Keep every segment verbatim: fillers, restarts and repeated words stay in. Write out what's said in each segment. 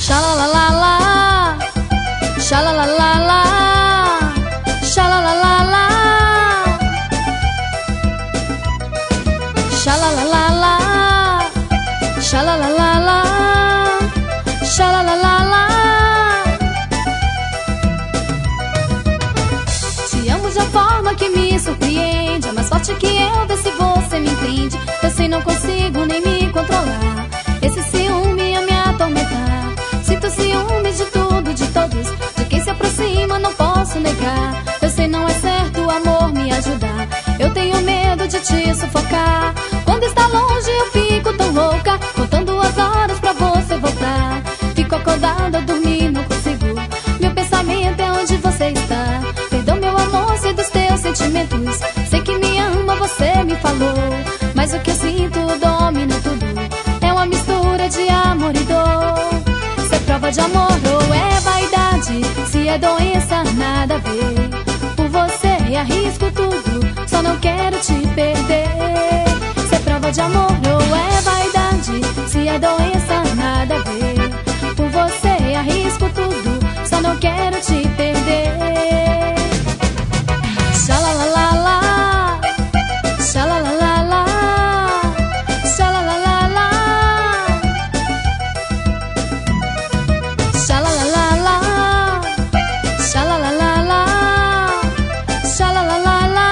Xalalalala, xalalalala, xalalalala, xalalalala, xalalalala, xalalalala. Te amo de forma que me surpreende, é mais forte que eu, vê se você me entende. Eu sei, não consigo nem me controlar, esse ciúme ia me atormentar. Sinto ciúme de tudo, de todos, de quem se aproxima, não posso negar. Eu sei, não é certo o amor me ajudar, eu tenho medo de te sufocar. Quando está longe eu fico tão louca, contando as horas pra você voltar. Fico acordada, dormir não consigo, meu pensamento é onde você está. Perdão meu amor, sei dos teus sentimentos, sei que me ama, você me falou. Mas o que eu sinto domina tudo, é uma mistura de amor e dor. Se é prova de amor ou é vaidade, se é doença nada a ver. Por você arrisco tudo, só não quero te perder. Se é prova de amor ou é vaidade, se é doença nada a ver. Por você arrisco tudo, só não quero te perder. Xalalalala, xalalalala, xalalalala, xalalalala, xalalalala, xalalalala.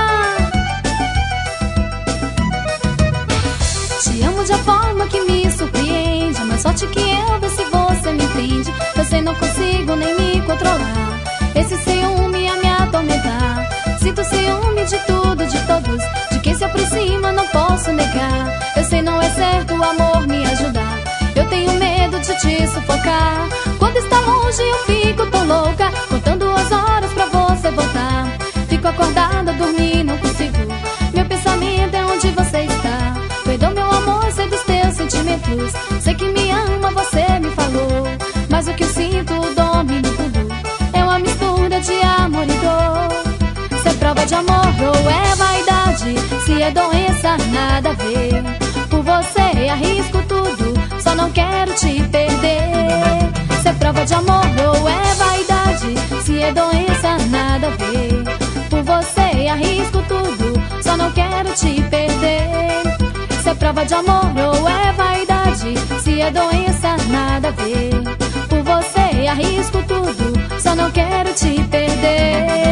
Te amo de forma que me surpreende, é mais forte que eu, vê se você me entende. Eu sei, não consigo nem me controlar, esse ciúme ia me atormentar. Sinto ciúme de tudo, de todos, de quem se aproxima, não posso negar. Eu sei, não é certo o amor me ajudar, eu tenho medo de te sufocar. Quando está longe eu fico tão louca, contando as horas pra você voltar. Fico acordada, dormir não consigo, meu pensamento é onde você está. Perdão meu amor, sei dos teus sentimentos, sei que me ama, você me falou. Mas o que eu sinto domina tudo, é uma mistura de amor e dor. Se é prova de amor ou é vaidade, se é doença nada a ver. Por você arrisco tudo, só não quero te perder. Se é prova de amor ou é vaidade, se é doença nada a ver. Por você arrisco tudo, só não quero te perder. Se é prova de amor ou é vaidade, se é doença nada a ver. Por você arrisco tudo, só não quero te perder.